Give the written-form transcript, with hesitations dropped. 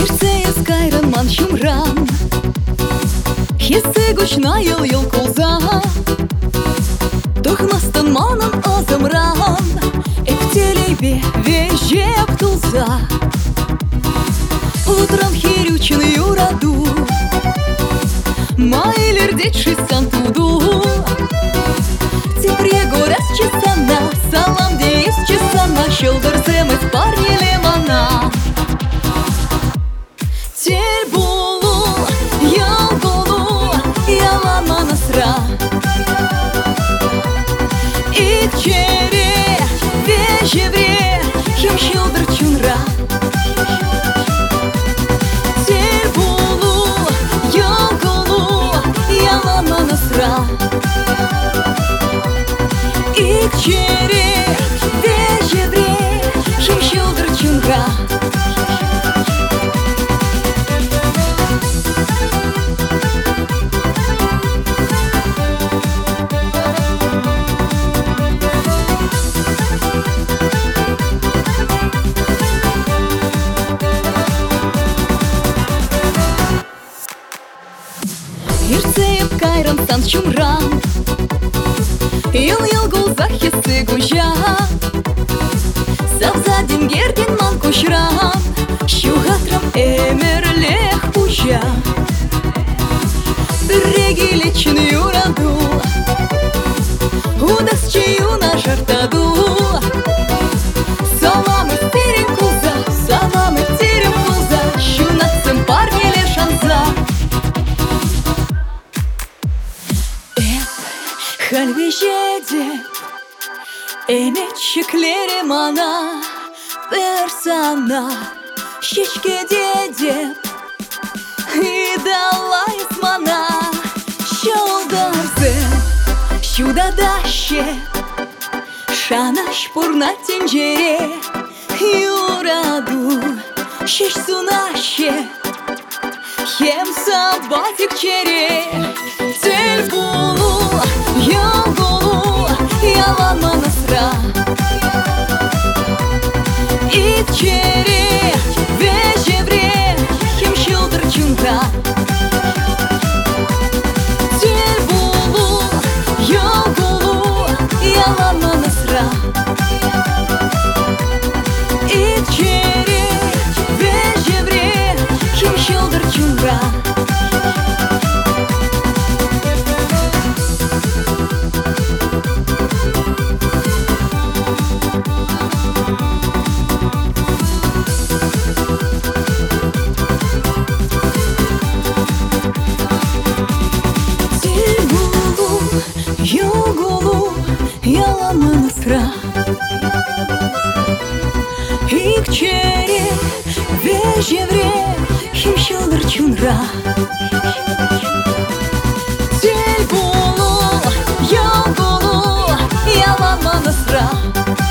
Ирцея скайран ман чумран, Хессе гучна йыл кулза, Тухмастан манан азамран, Эктелейбе вежеп тулза. Утром хирючин юраду, Майлер детшисан туду. Тепре горяс чесана, салам деис чесана, Щелдырзем из парни лемана. Тель булу, ял булу, ялан манасра. Ик чере, вежевре, хим щелдыр чунра. Тель булу, ял булу, ялан манасра. Ик чере, вежевре, хим щелдыр чунра. Ирцееп кайран сан чумран, Йыл гулзах хессы гужа. Савза дингердин ман кушран, Щугатрам эмерлех пужа. Реги лечин юраду, Удас чию на жартаду. Саламы терем кулза, саламы терем кулза, Щунатсым парни лешанза. Хальвежеде, эмечеклере мана, персана, щечке деде, и дала мана, щелдарзе, щудадаще, шанаш пурна тенджере, юраду, щеш сунаще, хем сабатик чере, тель булу. Ял булу, ялан манасра. Ик чере, вежевре, хим щелдыр чунра. Тель булу, ял булу, ялан манасра. Ик чере, вежевре, хим щелдыр чунра. Югулу, ялан манасра. Ик чере, вежевре, хим щелдыр чунра. Тель булу, ялан манасра.